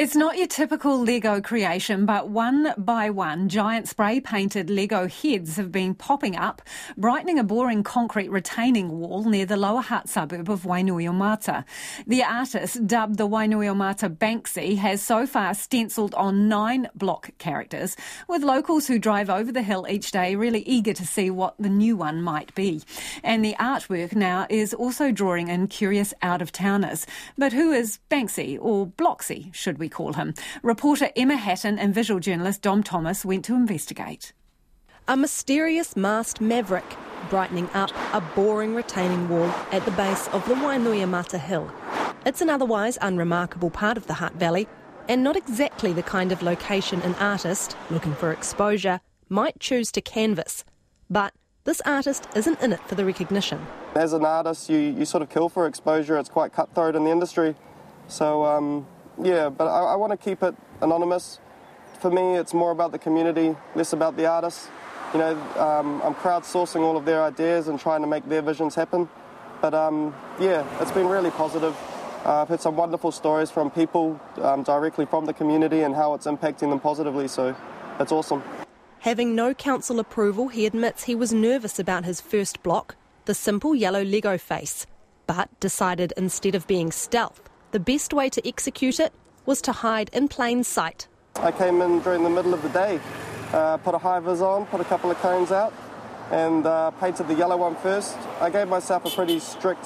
It's not your typical Lego creation, but one by one, giant spray-painted Lego heads have been popping up, brightening a boring concrete retaining wall near the Lower Hutt suburb of Wainuiomata. The artist, dubbed the Wainuiomata Banksy, has so far stencilled on 9 block characters, with locals who drive over the hill each day really eager to see what the new one might be. And the artwork now is also drawing in curious out-of-towners. But who is Banksy, or Blocksy, should we call him? Reporter Emma Hatton and visual journalist Dom Thomas went to investigate. A mysterious masked maverick brightening up a boring retaining wall at the base of the Wainuiomata Hill. It's an otherwise unremarkable part of the Hutt Valley, and not exactly the kind of location an artist, looking for exposure, might choose to canvas. But this artist isn't in it for the recognition. As an artist, you sort of kill for exposure. It's quite cutthroat in the industry. So, but I want to keep it anonymous. For me, it's more about the community, less about the artists. You know, I'm crowdsourcing all of their ideas and trying to make their visions happen. But, it's been really positive. I've heard some wonderful stories from people directly from the community and how it's impacting them positively, so that's awesome. Having no council approval, he admits he was nervous about his first block, the simple yellow Lego face, but decided instead of being stealth, the best way to execute it was to hide in plain sight. I came in during the middle of the day, put a high-vis on, put a couple of cones out, and painted the yellow one first. I gave myself a pretty strict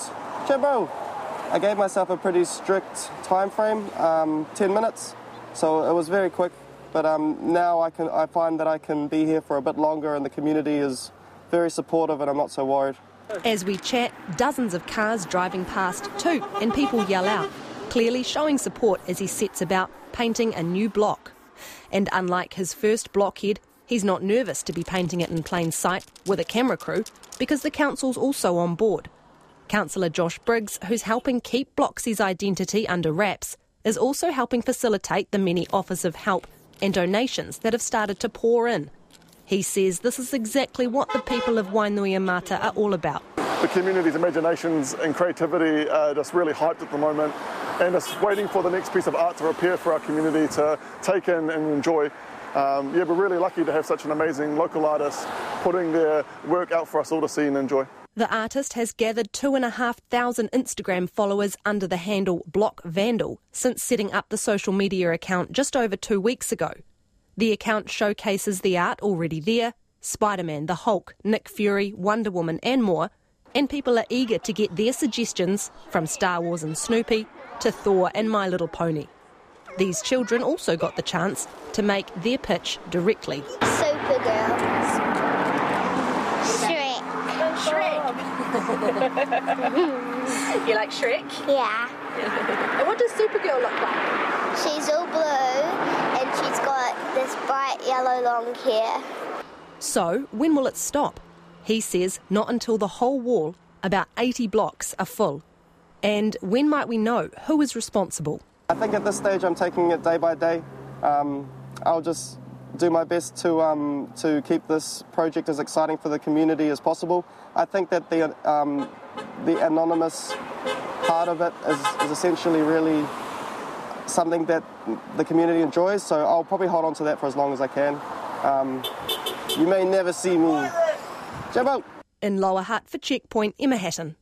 time frame, 10 minutes, so it was very quick. But now I find that I can be here for a bit longer, and the community is very supportive, and I'm not so worried. As we chat, dozens of cars driving past too, and people yell out, clearly showing support as he sets about painting a new block. And unlike his first blockhead, he's not nervous to be painting it in plain sight with a camera crew, because the council's also on board. Councillor Josh Briggs, who's helping keep Blocksy's identity under wraps, is also helping facilitate the many offers of help and donations that have started to pour in. He says this is exactly what the people of Wainuiomata are all about. The community's imaginations and creativity are just really hyped at the moment, and just waiting for the next piece of art to appear for our community to take in and enjoy. We're really lucky to have such an amazing local artist putting their work out for us all to see and enjoy. The artist has gathered 2,500 Instagram followers under the handle Block Vandal since setting up the social media account just over 2 weeks ago. The account showcases the art already there, Spider-Man, the Hulk, Nick Fury, Wonder Woman and more, and people are eager to get their suggestions from Star Wars and Snoopy to Thor and My Little Pony. These children also got the chance to make their pitch directly. Supergirl. Shrek. You like Shrek? Yeah. And what does Supergirl look like? She's all blue and she's got this bright yellow long hair. So, when will it stop? He says not until the whole wall, about 80 blocks, are full. And when might we know who is responsible? I think at this stage I'm taking it day by day. I'll just do my best to keep this project as exciting for the community as possible. I think that the anonymous part of it is essentially really something that the community enjoys, so I'll probably hold on to that for as long as I can. You may never see me. Jumbo! In Lower Hutt for Checkpoint, Emma Hatton.